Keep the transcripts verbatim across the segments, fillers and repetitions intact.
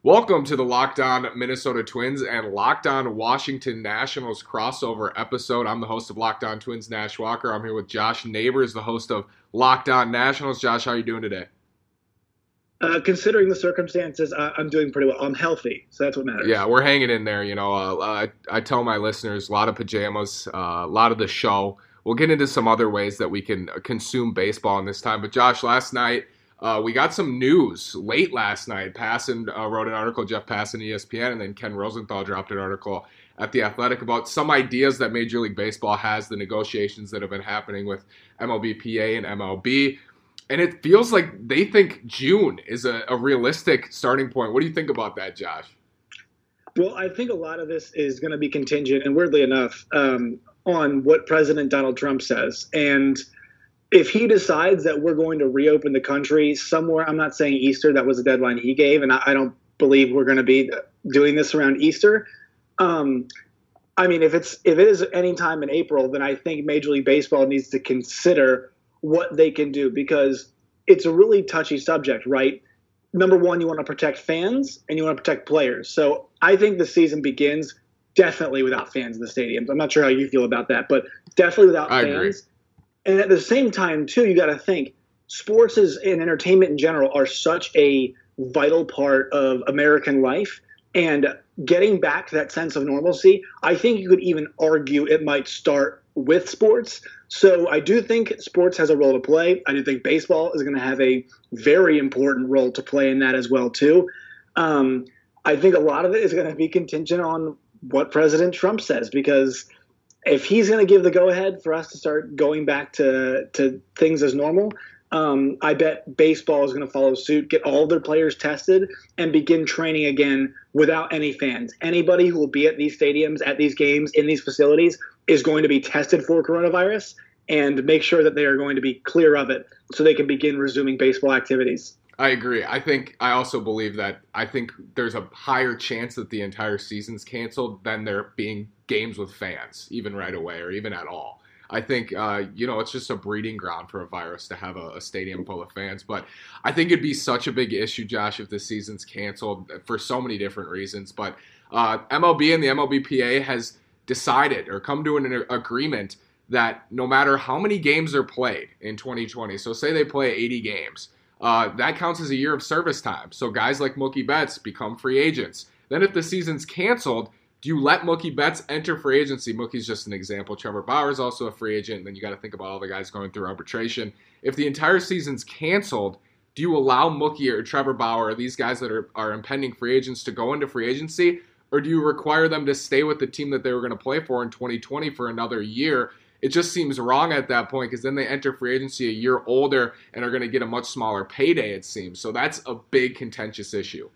Welcome to the Locked On Minnesota Twins and Locked On Washington Nationals crossover episode. I'm the host of Locked On Twins, Nash Walker. I'm here with Josh Neighbors, the host of Locked On Nationals. Josh, how are you doing today? Uh, considering the circumstances, I- I'm doing pretty well. I'm healthy, so that's what matters. Yeah, we're hanging in there. You know, uh, I, I tell my listeners, a lot of pajamas, uh, a lot of the show. We'll get into some other ways that we can consume baseball in this time. But Josh, last night, Uh, we got some news late last night. Passan uh, wrote an article, Jeff Passan, E S P N, and then Ken Rosenthal dropped an article at The Athletic about some ideas that Major League Baseball has, the negotiations that have been happening with M L B P A and M L B. And it feels like they think June is a, a realistic starting point. What do you think about that, Josh? Well, I think a lot of this is going to be contingent, and weirdly enough, um, on what President Donald Trump says. And if he decides that we're going to reopen the country somewhere, I'm not saying Easter, that was the deadline he gave, and I, I don't believe we're going to be doing this around Easter. Um, I mean, if it's if it is any time in April, then I think Major League Baseball needs to consider what they can do, because it's a really touchy subject, right? Number one, you want to protect fans and you want to protect players. So I think the season begins definitely without fans in the stadiums. I'm not sure how you feel about that, but definitely without I fans. Agree. And at the same time, too, you got to think sports is, and entertainment in general are such a vital part of American life. And getting back to that sense of normalcy, I think you could even argue it might start with sports. So I do think sports has a role to play. I do think baseball is going to have a very important role to play in that as well, too. Um, I think a lot of it is going to be contingent on what President Trump says, because if he's going to give the go-ahead for us to start going back to, to things as normal, um, I bet baseball is going to follow suit, get all of their players tested, and begin training again without any fans. Anybody who will be at these stadiums, at these games, in these facilities is going to be tested for coronavirus, and make sure that they are going to be clear of it so they can begin resuming baseball activities. I agree. I think I also believe that I think there's a higher chance that the entire season's canceled than there being games with fans, even right away or even at all. I think, uh, you know, it's just a breeding ground for a virus to have a, a stadium full of fans. But I think it'd be such a big issue, Josh, if the season's canceled for so many different reasons. But uh, M L B and the M L B P A has decided or come to an agreement that no matter how many games are played in twenty twenty, so say they play eighty games, Uh, that counts as a year of service time. So guys like Mookie Betts become free agents. Then if the season's canceled, do you let Mookie Betts enter free agency? Mookie's just an example. Trevor Bauer is also a free agent. And then you got to think about all the guys going through arbitration. If the entire season's canceled, do you allow Mookie or Trevor Bauer, or these guys that are, are impending free agents, to go into free agency? Or do you require them to stay with the team that they were going to play for in twenty twenty for another year? It just seems wrong at that point, because then they enter free agency a year older and are going to get a much smaller payday, it seems. So that's a big contentious issue.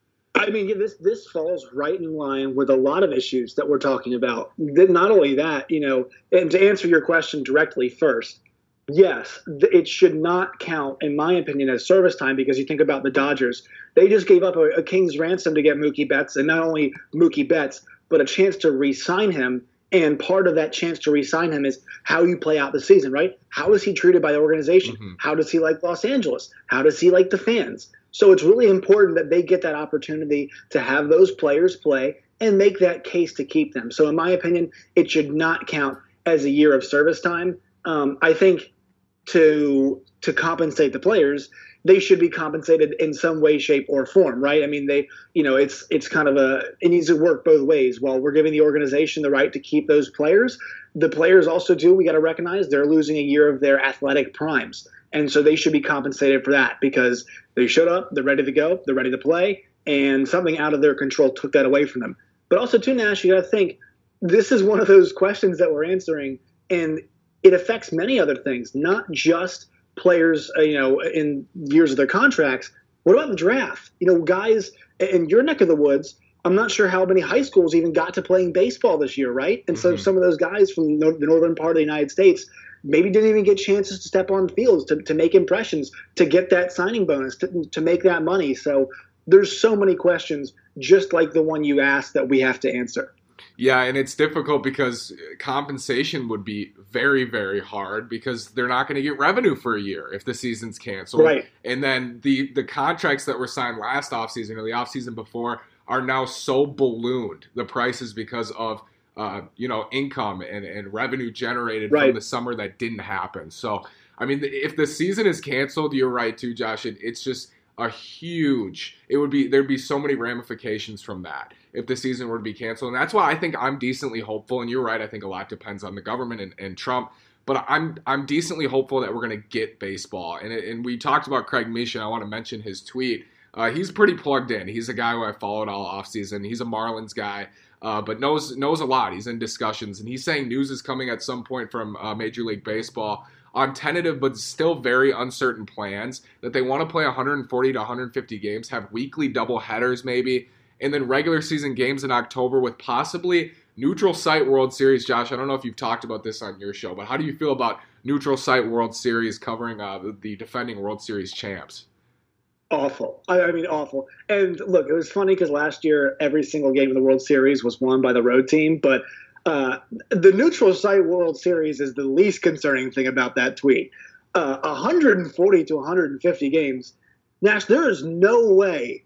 I mean, this this falls right in line with a lot of issues that we're talking about. Not only that, you know, and to answer your question directly first, yes, it should not count, in my opinion, as service time, because you think about the Dodgers. They just gave up a, a king's ransom to get Mookie Betts, and not only Mookie Betts, but a chance to re-sign him. And part of that chance to re-sign him is how you play out the season, right? How is he treated by the organization? Mm-hmm. How does he like Los Angeles? How does he like the fans? So it's really important that they get that opportunity to have those players play and make that case to keep them. So in my opinion, it should not count as a year of service time. Um, I think to to compensate the players, they should be compensated in some way, shape, or form, right? I mean, they, you know, it's it's kind of a, it needs to work both ways. While we're giving the organization the right to keep those players, the players also do, we got to recognize they're losing a year of their athletic primes. And so they should be compensated for that, because they showed up, they're ready to go, they're ready to play, and something out of their control took that away from them. But also, too, Nash, you got to think, this is one of those questions that we're answering, and it affects many other things, not just players, uh, you know, in years of their contracts. What about the draft? You know, guys in your neck of the woods, I'm not sure how many high schools even got to playing baseball this year, right? And mm-hmm. so some of those guys from the northern part of the United States maybe didn't even get chances to step on fields, to, to make impressions, to get that signing bonus, to, to make that money. So there's so many questions, just like the one you asked, that we have to answer. Yeah, and it's difficult because compensation would be very, very hard because they're not going to get revenue for a year if the season's canceled. Right. And then the, the contracts that were signed last offseason or the offseason before are now so ballooned, the prices, because of uh, you know, income and, and revenue generated right. from the summer that didn't happen. So, I mean, if the season is canceled, you're right too, Josh. It, it's just a huge, it would be, there'd be so many ramifications from that if the season were to be canceled. And that's why I think I'm decently hopeful. And you're right, I think a lot depends on the government and, and Trump. But I'm I'm decently hopeful that we're going to get baseball. And, and we talked about Craig Mish, I want to mention his tweet. Uh, he's pretty plugged in. He's a guy who I followed all offseason. He's a Marlins guy, uh, but knows knows a lot. He's in discussions. And he's saying news is coming at some point from uh, Major League Baseball on tentative but still very uncertain plans that they want to play one forty to one fifty games, have weekly double headers maybe, and then regular season games in October with possibly neutral site World Series. Josh, I don't know if you've talked about this on your show, but how do you feel about neutral site World Series covering uh, the, the defending World Series champs? Awful. I, I mean, awful. And look, it was funny because last year every single game in the World Series was won by the road team, but uh, the neutral site World Series is the least concerning thing about that tweet. Uh, one forty to one fifty games. Nash, there is no way,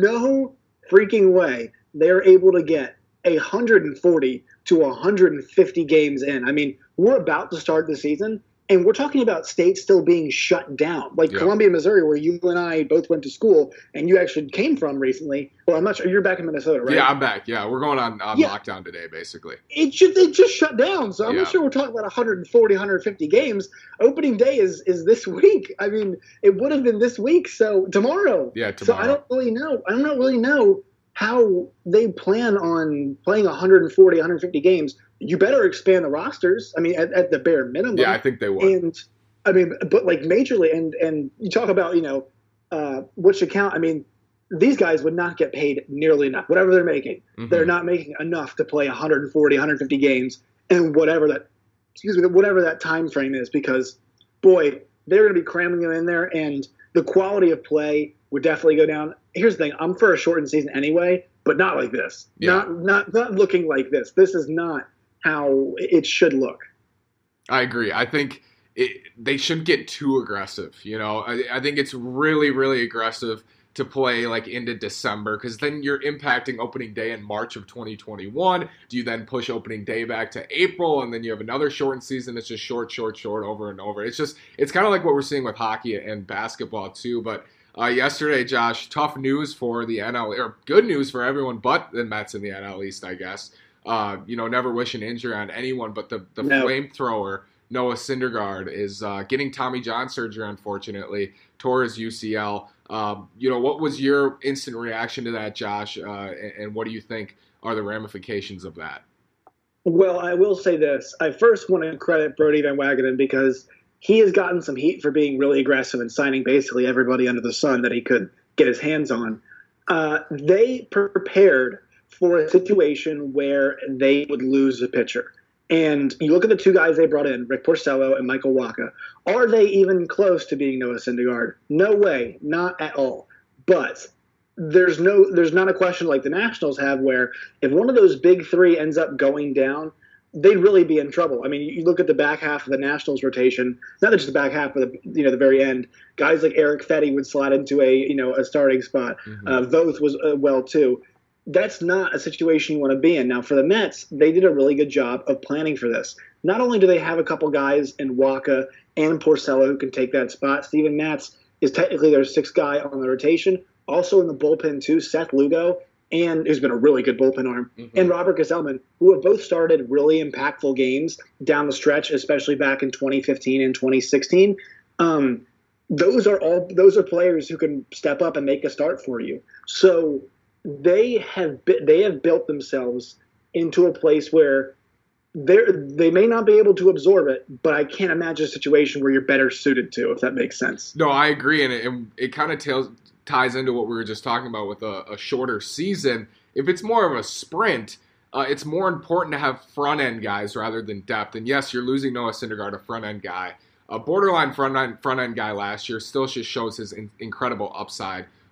no freaking way they're able to get one forty to one fifty games in. I mean, we're about to start the season, and we're talking about states still being shut down, like yeah. Columbia, Missouri, where you and I both went to school, and you actually came from recently. Well, I'm not sure. You're back in Minnesota, right? Yeah, I'm back. Yeah, we're going on, on yeah. lockdown today, basically. It just, it just shut down, so I'm yeah. not sure we're talking about one forty, one fifty games. Opening day is, is this week. I mean, it would have been this week, so tomorrow. Yeah, tomorrow. So I don't really know. I don't really know how they plan on playing one forty, one fifty games. You better expand the rosters. I mean, at, at the bare minimum. Yeah, I think they will. And I mean, but like majorly, and and you talk about, you know, uh, what should count. I mean, these guys would not get paid nearly enough. Whatever they're making, mm-hmm. they're not making enough to play one forty, one fifty games, and whatever that, excuse me, whatever that time frame is. Because, boy, they're going to be cramming them in there, and the quality of play would definitely go down. Here's the thing: I'm for a shortened season anyway, but not like this. Yeah. Not not not looking like this. This is not how it should look. I agree. I think it, they shouldn't get too aggressive. You know, I, I think it's really, really aggressive to play like into December, because then you're impacting opening day in March of twenty twenty-one. Do you then push opening day back to April, and then you have another shortened season? It's just short, short, short over and over. It's just, it's kind of like what we're seeing with hockey and basketball too. But uh, yesterday, Josh, tough news for the N L, or good news for everyone but the Mets in the N L East, I guess. Uh, you know, never wish an injury on anyone, but the, the no. flamethrower, Noah Syndergaard, is uh, getting Tommy John surgery, unfortunately, tore his U C L. Um, you know, what was your instant reaction to that, Josh, uh, and, and what do you think are the ramifications of that? Well, I will say this. I first want to credit Brodie Van Wagenen because he has gotten some heat for being really aggressive and signing basically everybody under the sun that he could get his hands on. Uh, they prepared for a situation where they would lose a pitcher. And you look at the two guys they brought in, Rick Porcello and Michael Wacha. Are they even close to being Noah Syndergaard? No way, not at all. But there's no, there's not a question like the Nationals have where if one of those big three ends up going down, they'd really be in trouble. I mean, you look at the back half of the Nationals rotation, not just the back half, but the, you know, the very end. Guys like Eric Fetty would slide into a, you know, a starting spot. Mm-hmm. Uh, Voth was uh, well too. That's not a situation you want to be in. Now, for the Mets, they did a really good job of planning for this. Not only do they have a couple guys in Wacha and Porcello who can take that spot, Steven Matz is technically their sixth guy on the rotation. Also in the bullpen, too, Seth Lugo, and who's been a really good bullpen arm, mm-hmm. and Robert Gsellman, who have both started really impactful games down the stretch, especially back in twenty fifteen and twenty sixteen. Um, those are all those are players who can step up and make a start for you. So they have they have built themselves into a place where they they may not be able to absorb it, but I can't imagine a situation where you're better suited to, if that makes sense. No, I agree, and it, it kind of tells. ties into what we were just talking about with a, a shorter season. If it's more of a sprint, uh, it's more important to have front-end guys rather than depth. And yes, you're losing Noah Syndergaard, a front-end guy. A borderline front-end front-end guy last year still just shows his in, incredible upside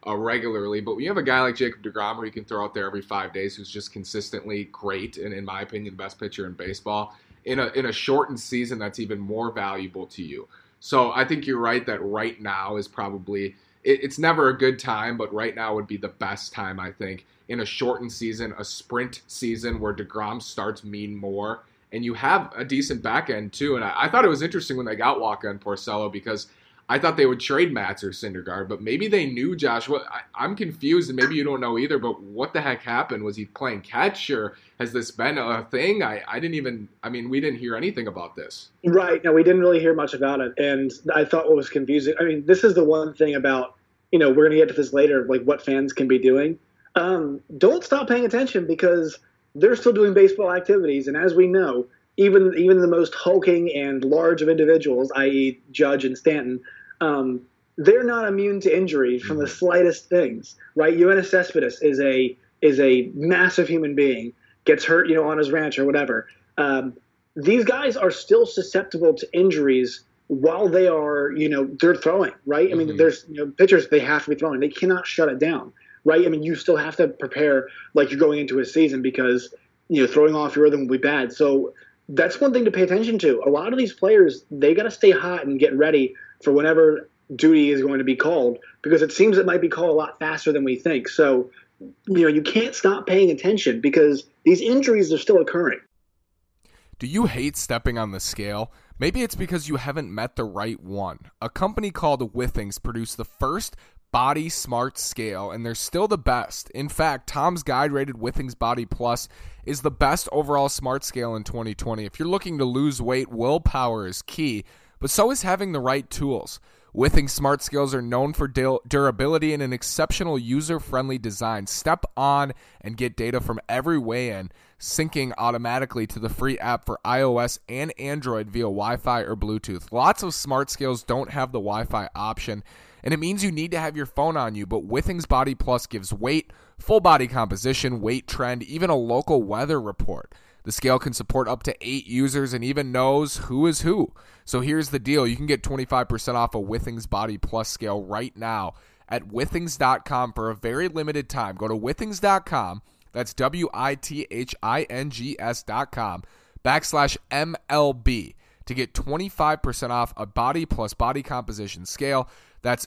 uh, regularly. But when you have a guy like Jacob deGrom where you can throw out there every five days who's just consistently great and, in my opinion, the best pitcher in baseball, in a in a shortened season, that's even more valuable to you. So I think you're right that right now is probably it, – it's never a good time, but right now would be the best time, I think, in a shortened season, a sprint season where deGrom starts mean more. And you have a decent back end, too. And I, I thought it was interesting when they got Wacha and Porcello because I thought they would trade Matz or Syndergaard. But maybe they knew Josh. What, I, I'm confused, and maybe you don't know either, but what the heck happened? Was he playing catch, or has this been a thing? I, I didn't even – I mean, we didn't hear anything about this. Right. No, we didn't really hear much about it. And I thought what was confusing – I mean, this is the one thing about – you know, we're going to get to this later, like what fans can be doing. Um, don't stop paying attention because – they're still doing baseball activities. And as we know, even even the most hulking and large of individuals, that is. Judge and Stanton, um, they're not immune to injuries from the slightest things, right? Yoenis Cespedes is a is a massive human being, gets hurt, you know, on his ranch or whatever. Um, these guys are still susceptible to injuries while they are, you know, they're throwing, right? I mean, mm-hmm. there's you know, pitchers, they have to be throwing. They cannot shut it down. Right? I mean, you still have to prepare like you're going into a season because, you know, throwing off your rhythm will be bad. So that's one thing to pay attention to. A lot of these players, they got to stay hot and get ready for whenever duty is going to be called because it seems it might be called a lot faster than we think. So, you know, you can't stop paying attention because these injuries are still occurring. Do you hate stepping on the scale? Maybe it's because you haven't met the right one. A company called Withings produced the first Body Smart Scale, and they're still the best. In fact, Tom's Guide rated Withings Body Plus is the best overall smart scale in twenty twenty. If you're looking to lose weight, willpower is key, but so is having the right tools. Withings Smart Scales are known for dur- durability and an exceptional user-friendly design. Step on and get data from every weigh-in, syncing automatically to the free app for iOS and Android via Wi-Fi or Bluetooth. Lots of smart scales don't have the Wi-Fi option, and it means you need to have your phone on you, but Withings Body Plus gives weight, full body composition, weight trend, even a local weather report. The scale can support up to eight users and even knows who is who. So here's the deal. You can get twenty-five percent off a Withings Body Plus scale right now at withings dot com for a very limited time. Go to withings dot com, that's W I T H I N G S dot com, backslash M L B to get twenty-five percent off a Body Plus body composition scale. That's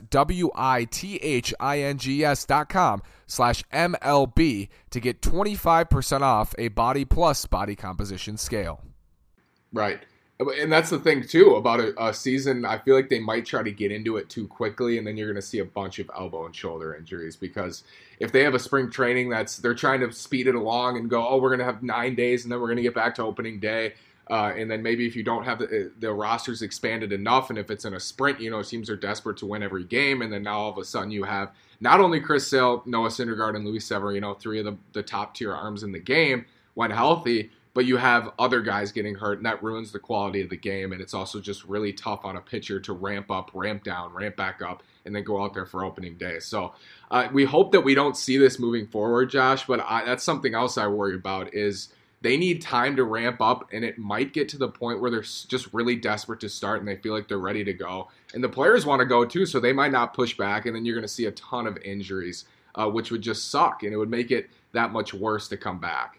W-I-T-H-I-N-G-S dot com slash M L B to get twenty-five percent off a Body Plus body composition scale. Right. And that's the thing, too, about a, a season. I feel like they might try to get into it too quickly, and then you're going to see a bunch of elbow and shoulder injuries because if they have a spring training that's they're trying to speed it along and go, oh, we're going to have nine days, and then we're going to get back to opening day. Uh, and then maybe if you don't have the, the rosters expanded enough, and if it's in a sprint, you know, teams are desperate to win every game. And then now all of a sudden you have not only Chris Sale, Noah Syndergaard, and Luis Severino, three of the, the top tier arms in the game when healthy, but you have other guys getting hurt, and that ruins the quality of the game. And it's also just really tough on a pitcher to ramp up, ramp down, ramp back up, and then go out there for opening day. So uh, we hope that we don't see this moving forward, Josh, but I, that's something else I worry about is they need time to ramp up, and it might get to the point where they're just really desperate to start and they feel like they're ready to go. And the players want to go too, so they might not push back, and then you're going to see a ton of injuries, uh, which would just suck, and it would make it that much worse to come back.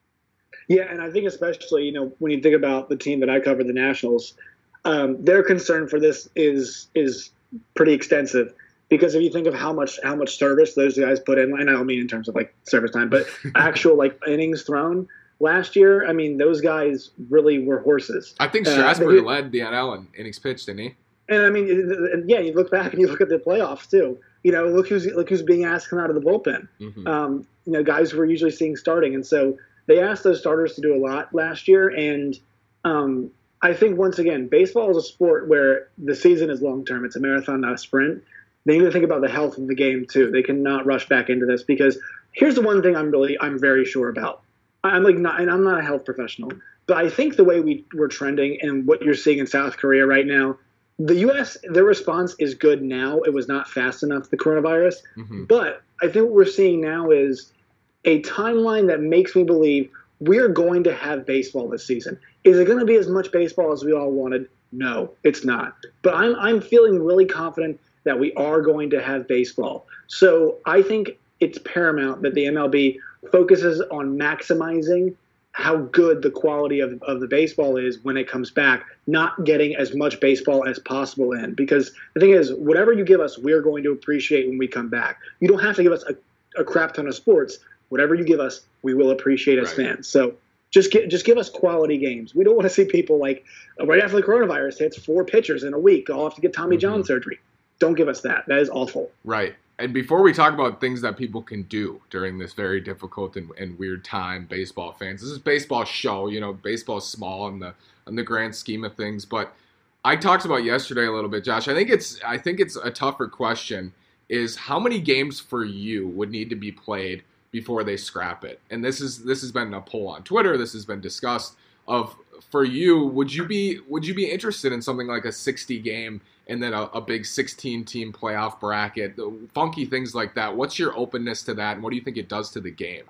Yeah, and I think especially, you know, when you think about the team that I cover, the Nationals, um, their concern for this is is pretty extensive. Because if you think of how much how much service those guys put in, and I don't mean in terms of like service time, but actual like innings thrown last year, I mean, those guys really were horses. I think Strasburg uh, led the N L in innings pitched, didn't he? And I mean, yeah, you look back and you look at the playoffs too. You know, look who's look who's being asked to come out of the bullpen. Mm-hmm. Um, you know, guys we're usually seeing starting, and so they asked those starters to do a lot last year. And um, I think once again, baseball is a sport where the season is long term. It's a marathon, not a sprint. They need to think about the health of the game too. They cannot rush back into this because here's the one thing I'm really I'm very sure about. I'm like not, and I'm not a health professional, but I think the way we we're trending and what you're seeing in South Korea right now, the U S their response is good now. It was not fast enough, the coronavirus, mm-hmm. but I think what we're seeing now is a timeline that makes me believe we're going to have baseball this season. Is it going to be as much baseball as we all wanted? No, it's not. But I'm I'm feeling really confident that we are going to have baseball. So I think it's paramount that the M L B focuses on maximizing how good the quality of, of the baseball is when it comes back, not getting as much baseball as possible in. Because the thing is, whatever you give us, we're going to appreciate when we come back. You don't have to give us a, a crap ton of sports. Whatever you give us, we will appreciate as right. fans. So just get, just give us quality games. We don't want to see people like right after the coronavirus hits, four pitchers in a week all have to get Tommy mm-hmm. John surgery. Don't give us that. That is awful. Right. And before we talk about things that people can do during this very difficult and, and weird time, baseball fans, this is baseball show. You know, baseball's small in the in the grand scheme of things. But I talked about yesterday a little bit, Josh. I think it's I think it's a tougher question. Is how many games for you would need to be played before they scrap it? And this is this has been a poll on Twitter. This has been discussed. Of for you, would you be would you be interested in something like a sixty game and then a, a big sixteen team playoff bracket, funky things like that? What's your openness to that, and what do you think it does to the game?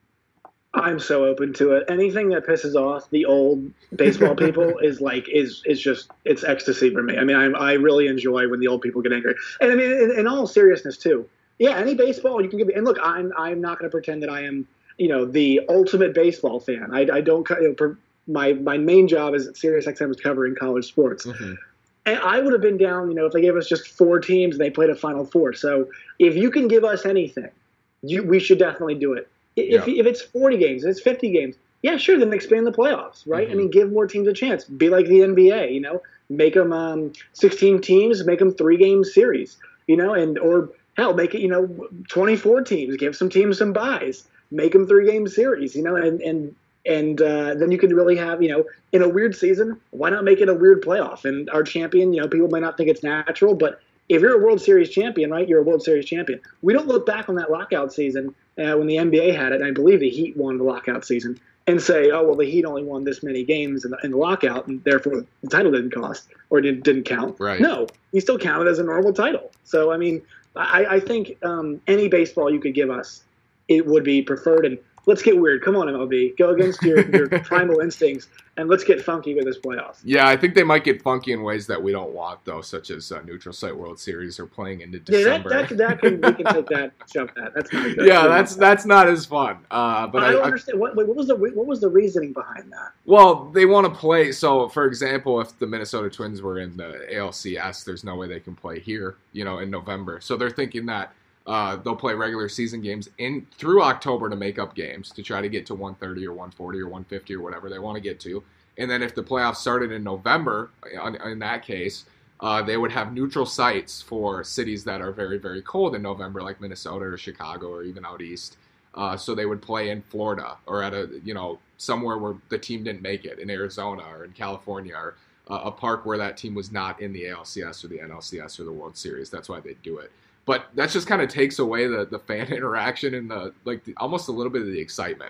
I'm so open to it. Anything that pisses off the old baseball people is like is is just it's ecstasy for me. I mean, I I really enjoy when the old people get angry. And I mean, in, in all seriousness too. Yeah, any baseball you can give me. And look, I'm I'm not going to pretend that I am you know the ultimate baseball fan. I I don't you know, my my main job is at SiriusXM was covering college sports. Mm-hmm. And I would have been down, you know, if they gave us just four teams and they played a Final Four. So if you can give us anything, you, we should definitely do it. If, yeah. if it's forty games, if it's fifty games, yeah, sure, then expand the playoffs, right? Mm-hmm. I mean, give more teams a chance. Be like the N B A, you know, make them um, sixteen teams, make them three-game series, you know, and or hell, make it, you know, twenty-four teams, give some teams some buys, make them three-game series, you know, and and And uh, then you can really have, you know, in a weird season, why not make it a weird playoff? And our champion, you know, people might not think it's natural, but if you're a World Series champion, right, you're a World Series champion. We don't look back on that lockout season uh, when the N B A had it, and I believe the Heat won the lockout season, and say, oh, well, the Heat only won this many games in the, in the lockout, and therefore the title didn't cost or didn't, didn't count. Right. No, he still counted as a normal title. So, I mean, I, I think um, any baseball you could give us, it would be preferred. And let's get weird. Come on, M L B. Go against your, your primal instincts, and let's get funky with this playoffs. Yeah, I think they might get funky in ways that we don't want, though, such as uh, Neutral Site World Series or playing into December. Yeah, that, that, that can, we can take that, jump that. That's not good. Yeah, that's that's not as fun. Uh, but I don't I, understand. What, what was the what was the reasoning behind that? Well, they want to play. So, for example, if the Minnesota Twins were in the A L C S, there's no way they can play here, you know, in November. So they're thinking that Uh, they'll play regular season games in through October to make up games to try to get to one thirty or one forty or one fifty or whatever they want to get to. And then if the playoffs started in November, in, in that case, uh, they would have neutral sites for cities that are very, very cold in November, like Minnesota or Chicago or even out east. Uh, so they would play in Florida or at a, you know, somewhere where the team didn't make it, in Arizona or in California, or uh, a park where that team was not in the A L C S or the N L C S or the World Series. That's why they do it. But that just kind of takes away the, the fan interaction and the like, the, almost a little bit of the excitement.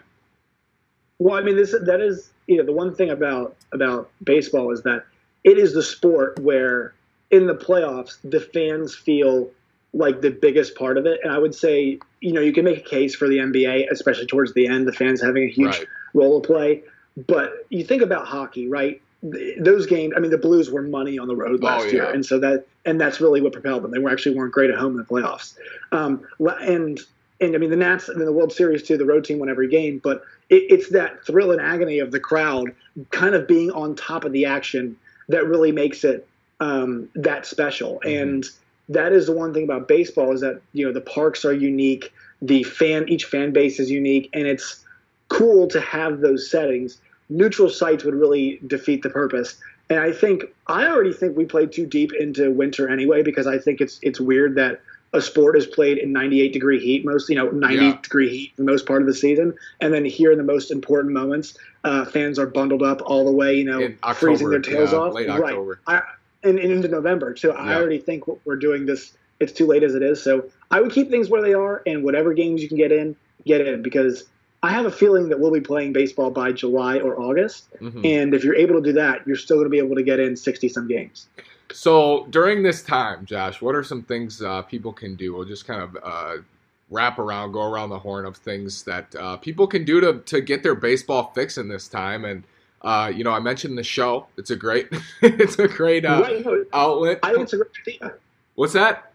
Well, I mean, this that is you know the one thing about about baseball is that it is the sport where in the playoffs the fans feel like the biggest part of it. And I would say you know you can make a case for the N B A, especially towards the end, the fans having a huge right. role to play. But you think about hockey, right? Those games, I mean, the Blues were money on the road last oh, yeah. year, and so that and that's really what propelled them. They were actually weren't great at home in the playoffs, um, and and I mean the Nats in the World Series too. The road team won every game, but it, it's that thrill and agony of the crowd kind of being on top of the action that really makes it um, that special. Mm-hmm. And that is the one thing about baseball is that you know the parks are unique, the fan each fan base is unique, and it's cool to have those settings. Neutral sites would really defeat the purpose. And I think I already think we played too deep into winter anyway, because I think it's it's weird that a sport is played in ninety-eight degree heat, most you know ninety yeah. degree heat for the most part of the season, and then here in the most important moments, uh, fans are bundled up all the way, you know, October, freezing their tails yeah, off, late right? October. I, and, and into November. So yeah. I already think what we're doing this. It's too late as it is. So I would keep things where they are, and whatever games you can get in, get in, because I have a feeling that we'll be playing baseball by July or August. Mm-hmm. And if you're able to do that, you're still going to be able to get in sixty-some games. So during this time, Josh, what are some things uh, people can do? We'll just kind of uh, wrap around, go around the horn of things that uh, people can do to, to get their baseball fix in this time. And, uh, you know, I mentioned the show. It's a great it's a great uh, right, no, outlet. I think it's a great idea. What's that?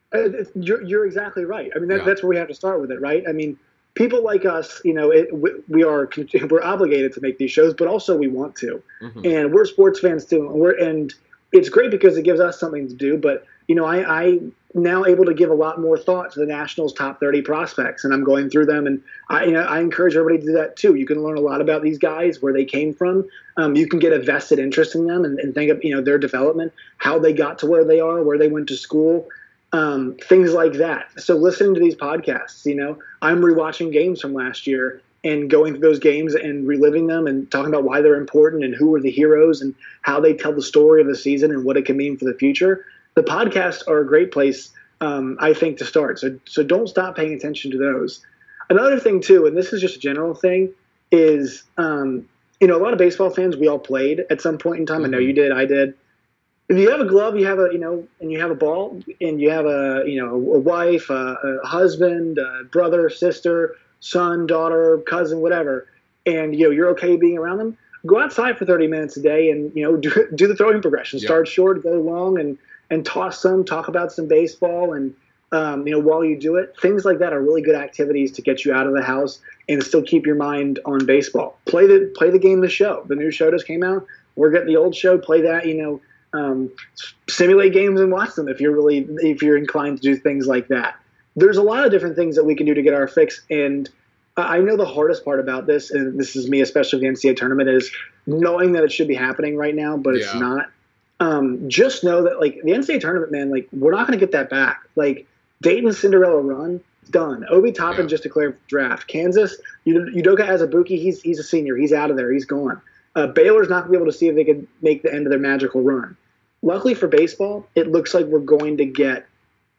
Uh, You're, you're exactly right. I mean, that, Yeah. that's where we have to start with it, right? I mean, people like us, you know, it, we, we are we're obligated to make these shows, but also we want to, Mm-hmm. and we're sports fans too. And we're and it's great because it gives us something to do. But you know, I, I now able to give a lot more thought to the Nationals' top thirty prospects, and I'm going through them, and I, you know, I encourage everybody to do that too. You can learn a lot about these guys, where they came from. Um, you can get a vested interest in them, and, and think of you know their development, how they got to where they are, where they went to school. Um, things like that. So listening to these podcasts, you know, I'm rewatching games from last year and going through those games and reliving them and talking about why they're important and who are the heroes and how they tell the story of the season and what it can mean for the future. The podcasts are a great place, um, I think, to start. So, so don't stop paying attention to those. Another thing too, and this is just a general thing, is um, you know, a lot of baseball fans, we all played at some point in time. Mm-hmm. I know you did. I did. If you have a glove, you have a, you know, and you have a ball, and you have a, you know, a wife, a, a husband, a brother, sister, son, daughter, cousin, whatever, and, you know, you're okay being around them, go outside for thirty minutes a day and, you know, do, do the throwing progression. Yeah. Start short, go long, and, and toss some, talk about some baseball, and, um, you know, while you do it, things like that are really good activities to get you out of the house and still keep your mind on baseball. Play the, play the game, the show. The new show just came out. We're getting the old show, play that, you know, Um, simulate games and watch them if you're really if you're inclined to do things like that. There's a lot of different things that we can do to get our fix, and I know the hardest part about this, and this is me especially with the N C double A tournament, is knowing that it should be happening right now, but it's Yeah. not. Um, just know that like the N C double A tournament, man, like we're not going to get that back. Like Dayton's Cinderella run, done. Obi Toppin Yeah. just declared for draft. Kansas, Udoka Azubuike, he's he's a senior, he's out of there, he's gone. Uh, Baylor's not going to be able to see if they can make the end of their magical run. Luckily for baseball, it looks like we're going to get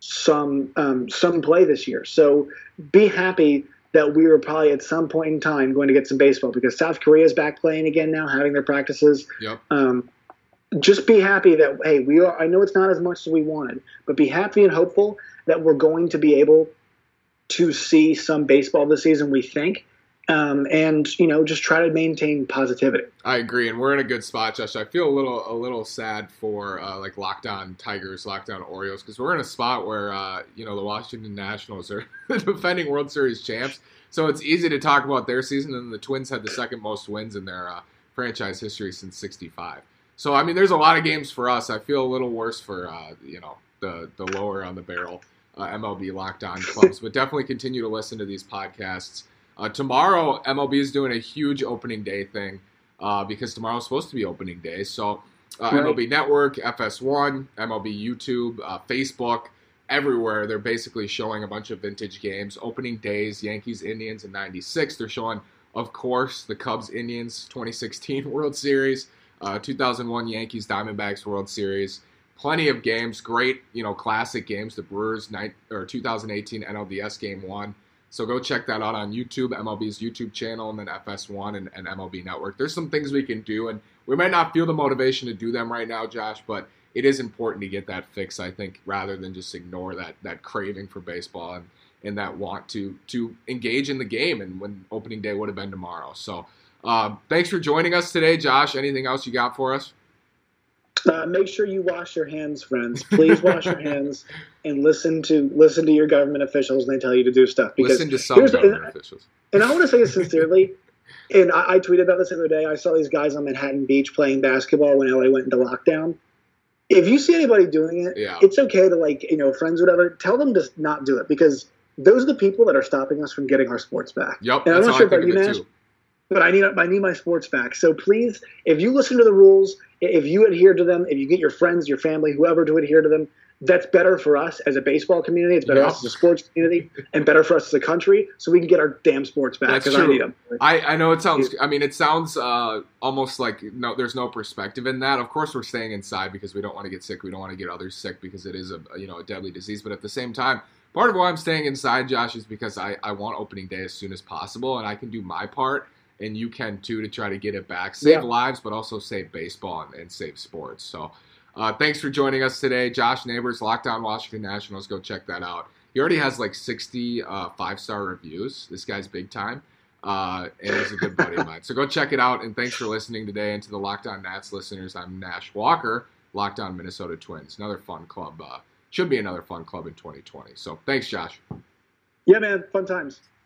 some um, some play this year. So be happy that we are probably at some point in time going to get some baseball, because South Korea is back playing again now, having their practices. Yep. Um, just be happy that, hey, we are. I know it's not as much as we wanted, but be happy and hopeful that we're going to be able to see some baseball this season, we think. Um, and, you know, just try to maintain positivity. I agree, and we're in a good spot, Josh. I feel a little a little sad for, uh, like, Locked On Tigers, Locked On Orioles, because we're in a spot where, uh, you know, the Washington Nationals are the defending World Series champs, so it's easy to talk about their season, and the Twins had the second most wins in their uh, franchise history since sixty-five. So, I mean, there's a lot of games for us. I feel a little worse for, uh, you know, the, the lower on the barrel uh, M L B Locked On clubs, but definitely continue to listen to these podcasts. Uh, tomorrow, M L B is doing a huge opening day thing uh, because tomorrow is supposed to be opening day. So uh, right. M L B Network, F S one, M L B YouTube, uh, Facebook, everywhere, they're basically showing a bunch of vintage games. Opening days, Yankees, Indians in ninety-six. They're showing, of course, the Cubs, Indians twenty sixteen World Series, uh, two thousand one Yankees, Diamondbacks World Series. Plenty of games, great, you know, classic games. The Brewers night or two thousand eighteen N L D S Game one. So go check that out on YouTube, M L B's YouTube channel, and then F S one and, and M L B Network. There's some things we can do, and we might not feel the motivation to do them right now, Josh, but it is important to get that fix, I think, rather than just ignore that that craving for baseball and, and that want to to engage in the game, and when opening day would have been tomorrow. So uh, thanks for joining us today, Josh. Anything else you got for us? Uh, make sure you wash your hands, friends. Please wash your hands and listen to listen to your government officials when they tell you to do stuff. Because listen to some government and, officials. And I want to say this sincerely, and I, I tweeted about this the other day. I saw these guys on Manhattan Beach playing basketball when L A went into lockdown. If you see anybody doing it, yeah. it's okay to, like, you know, friends, whatever, tell them to not do it, because those are the people that are stopping us from getting our sports back. Yep, and I'm that's not how sure I think about you, of it Nash, too. but I need I need my sports back. So please, if you listen to the rules, if you adhere to them, if you get your friends, your family, whoever to adhere to them, that's better for us as a baseball community. It's better Yep. for us as a sports community, and better for us as a country, so we can get our damn sports back, because I need them. I, I know it sounds – I mean, it sounds uh, almost like no, there's no perspective in that. Of course, we're staying inside because we don't want to get sick. We don't want to get others sick because it is a, you know, a deadly disease. But at the same time, part of why I'm staying inside, Josh, is because I, I want opening day as soon as possible, and I can do my part, and you can too, to try to get it back. Save Yeah. lives, but also save baseball and, and save sports. So uh, thanks for joining us today. Josh Neighbors, Locked On Washington Nationals. Go check that out. He already has like sixty uh, five-star reviews. This guy's big time, uh, and he's a good buddy of mine. So go check it out, and thanks for listening today. And to the Locked On Nats listeners, I'm Nash Walker, Locked On Minnesota Twins. Another fun club uh, should be another fun club in twenty twenty. So thanks, Josh. Yeah, man. Fun times.